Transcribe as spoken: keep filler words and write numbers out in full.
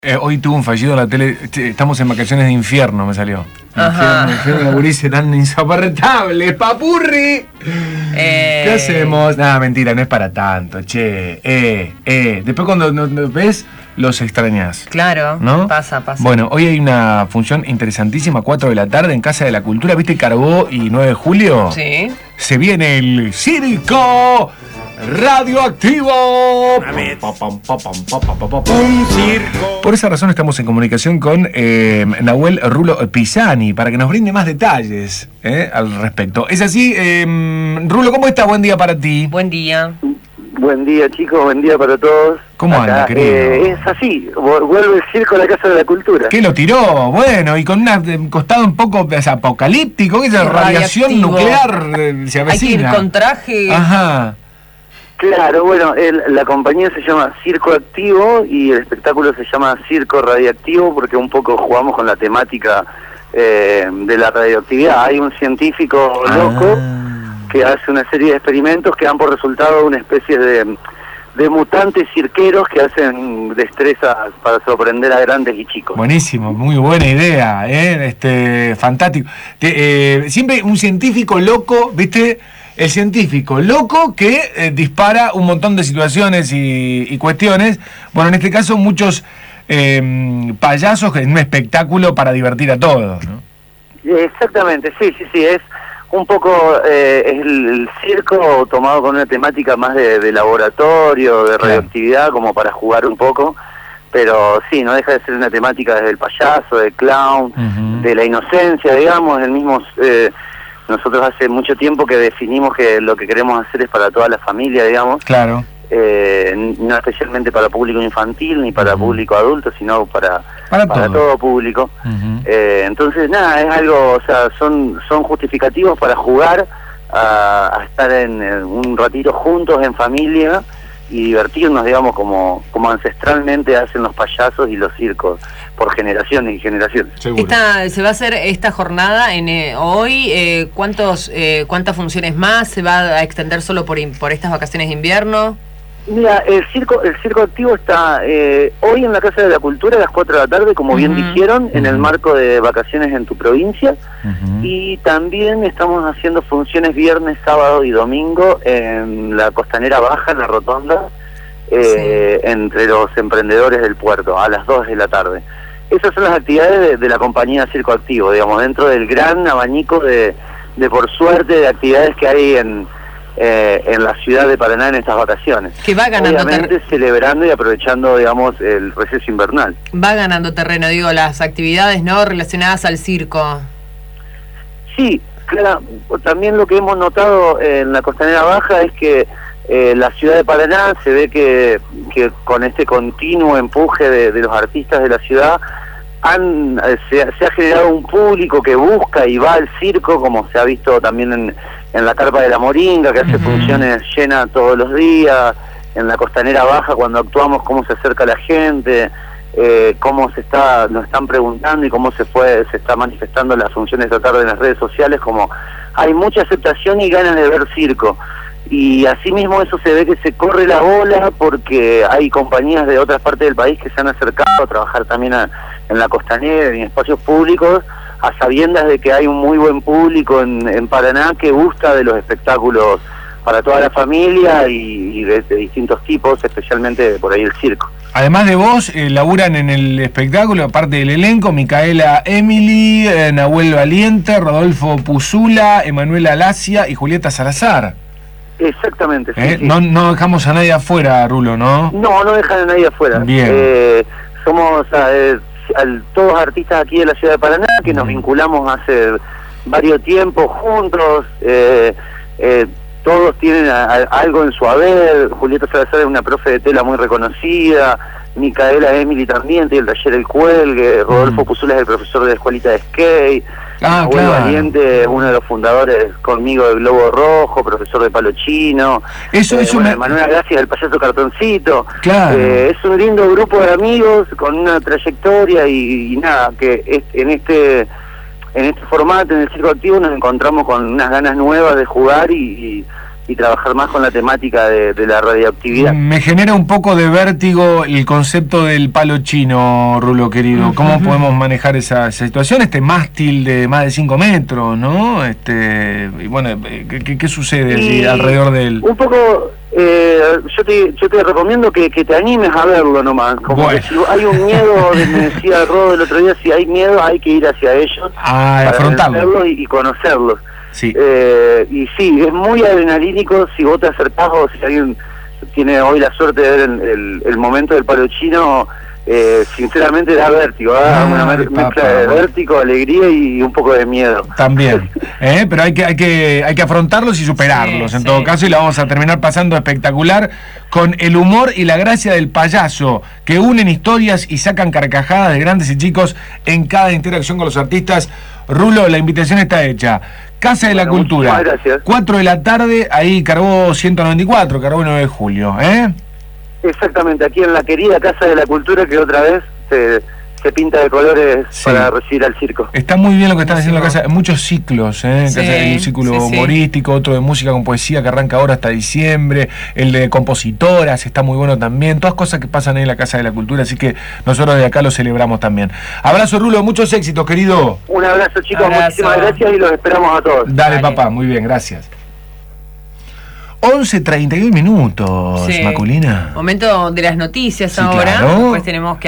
Eh, hoy tuve un fallido en la tele. Estamos en vacaciones de infierno, me salió. Ajá. Infierno, infierno, la gurice tan insoportable. ¡Papurri! Eh... ¿Qué hacemos? Nada, mentira, no es para tanto. Che, eh, eh. Después cuando nos, nos ves, los extrañas. Claro, ¿no? pasa, pasa. Bueno, hoy hay una función interesantísima, cuatro de la tarde, en Casa de la Cultura. ¿Viste Carbó y nueve de julio? Sí. Se viene el Circo Radioactivo. Un circo. Por esa razón estamos en comunicación con eh, Nahuel Rulo Pisani para que nos brinde más detalles eh, al respecto. Es así, eh, Rulo, ¿cómo está? Buen día para ti. Buen día. Buen día, chicos, buen día para todos. ¿Cómo Acá, anda, querido? Eh, es así, vuelve el circo a la Casa de la Cultura. ¿Qué lo tiró? Bueno, y con un costado un poco pues, apocalíptico, ¿qué es? Radiación nuclear eh, se avecina. Hay que ir con traje. Ajá. Claro, bueno, el, la compañía se llama Circo Activo y el espectáculo se llama Circo Radiactivo porque un poco jugamos con la temática eh, de la radioactividad. Hay un científico loco Ah. que hace una serie de experimentos que dan por resultado una especie de, de mutantes cirqueros que hacen destrezas para sorprender a grandes y chicos. Buenísimo, muy buena idea, ¿eh? Este, fantástico. Te, eh, siempre un científico loco, ¿viste? El científico loco que eh, dispara un montón de situaciones y, y cuestiones. Bueno, en este caso muchos eh, payasos en un espectáculo para divertir a todos, ¿no? Exactamente, sí, sí, sí, es un poco eh, el, el circo tomado con una temática más de, de laboratorio, de radioactividad, claro, como para jugar un poco, pero sí, no deja de ser una temática desde el payaso, del clown, uh-huh, de la inocencia, digamos, el mismo... Eh, nosotros hace mucho tiempo que definimos que lo que queremos hacer es para toda la familia, digamos. Claro. Eh, no especialmente para público infantil ni para uh-huh público adulto, sino para, para, para todo. todo público. Uh-huh. Eh, entonces, nada, es algo, o sea, son, son justificativos para jugar a, a estar en, en un ratito juntos en familia y divertirnos, digamos, como, como ancestralmente hacen los payasos y los circos, por generaciones y generaciones. Esta, ¿se va a hacer esta jornada en eh, hoy? Eh, ¿cuántos, eh, ¿Cuántas funciones más? ¿Se va a extender solo por, por estas vacaciones de invierno? Mira, el circo el circo activo está eh, hoy en la Casa de la Cultura a las cuatro de la tarde, como uh-huh bien dijeron, uh-huh en el marco de vacaciones en tu provincia. Uh-huh. Y también estamos haciendo funciones viernes, sábado y domingo en la Costanera Baja, en la Rotonda, eh, sí, entre los emprendedores del puerto, a las dos de la tarde. Esas son las actividades de, de la compañía Circo Activo, digamos, dentro del gran abanico de, de por suerte, de actividades que hay en... Eh, en la ciudad de Paraná en estas vacaciones. Que va ganando obviamente ter- celebrando y aprovechando, digamos, el receso invernal. Va ganando terreno, digo, las actividades, ¿no?, relacionadas al circo. Sí, claro. También lo que hemos notado en la Costanera Baja es que eh, la ciudad de Paraná se ve que, que con este continuo empuje de, de los artistas de la ciudad han eh, se, se ha generado un público que busca y va al circo, como se ha visto también en en la Carpa de la Moringa, que hace uh-huh funciones llenas todos los días, en la Costanera Baja cuando actuamos, cómo se acerca la gente, eh, cómo se está, nos están preguntando y cómo se fue, se está manifestando las funciones de esta tarde en las redes sociales, como hay mucha aceptación y ganas de ver circo. Y asimismo eso se ve que se corre la bola porque hay compañías de otras partes del país que se han acercado a trabajar también a, en la Costanera, en espacios públicos, a sabiendas de que hay un muy buen público en, en Paraná que gusta de los espectáculos para toda la familia y, y de, de distintos tipos, especialmente por ahí el circo. Además de vos, eh, laburan en el espectáculo, aparte del elenco, Micaela Emily, eh, Nahuel Valiente, Rodolfo Puzula, Emanuela Lacia y Julieta Salazar. Exactamente, sí, ¿Eh? sí. No, no dejamos a nadie afuera, Rulo, ¿no? No, no dejan a nadie afuera. Bien. Eh, somos... Eh, Al, todos artistas aquí de la ciudad de Paraná que nos vinculamos hace varios tiempos juntos, eh, eh, todos tienen a, a, algo en su haber. Julieta Salazar es una profe de tela muy reconocida, Micaela Emily también tiene el taller El Cuelgue, Rodolfo mm. Puzula es el profesor de la escuelita de skate, ah, Nahuel claro. Valiente es uno de los fundadores conmigo del Globo Rojo, profesor de palo chino, eso, eh, eso bueno, me... Manuela Gracia del payaso cartoncito. Claro. Eh, es un lindo grupo de amigos con una trayectoria y, y nada, que es, en este en este formato, en el Circo Activo, nos encontramos con unas ganas nuevas de jugar y, y y trabajar más con la temática de, de la radioactividad. Me genera un poco de vértigo el concepto del palo chino, Rulo querido. ¿Cómo uh-huh. podemos manejar esa, esa situación? Este mástil de más de cinco metros, ¿no? Este, y bueno, ¿qué, qué sucede allí alrededor de él? Un poco, eh, yo te yo te recomiendo que, que te animes a verlo nomás. Como bueno. que si hay un miedo, me decía Rodo el otro día, si hay miedo hay que ir hacia ellos ah, para afrontarlo y, y conocerlos. Sí. Eh, y sí, es muy adrenalínico si vos te acercás o si alguien tiene hoy la suerte de ver el, el, el momento del palo chino, eh, sinceramente da vértigo, da ah, una mezcla papá, de vértigo, alegría y un poco de miedo. También, ¿eh? Pero hay que, hay que, hay que afrontarlos y superarlos sí, en sí. todo caso, y la vamos a terminar pasando espectacular con el humor y la gracia del payaso, que unen historias y sacan carcajadas de grandes y chicos en cada interacción con los artistas. Rulo, la invitación está hecha. Casa de la bueno, Cultura, cuatro de la tarde, ahí Carbó ciento noventa y cuatro, Carbó nueve de julio, ¿eh? Exactamente, aquí en la querida Casa de la Cultura, que otra vez se, se pinta de colores sí. para recibir al circo. Está muy bien lo que están haciendo en la casa, muchos ciclos, ¿eh? Sí, casa, hay un ciclo sí, humorístico, sí. otro de música con poesía que arranca ahora hasta diciembre, el de compositoras está muy bueno también, todas cosas que pasan ahí en la Casa de la Cultura, así que nosotros de acá lo celebramos también. Abrazo, Rulo, muchos éxitos, querido. Un abrazo, chicos, abrazo. Muchísimas gracias y los esperamos a todos. Dale, Dale. papá, muy bien, gracias. once treinta y un minutos, sí. Maculina. Momento de las noticias sí, ahora, claro. pues tenemos que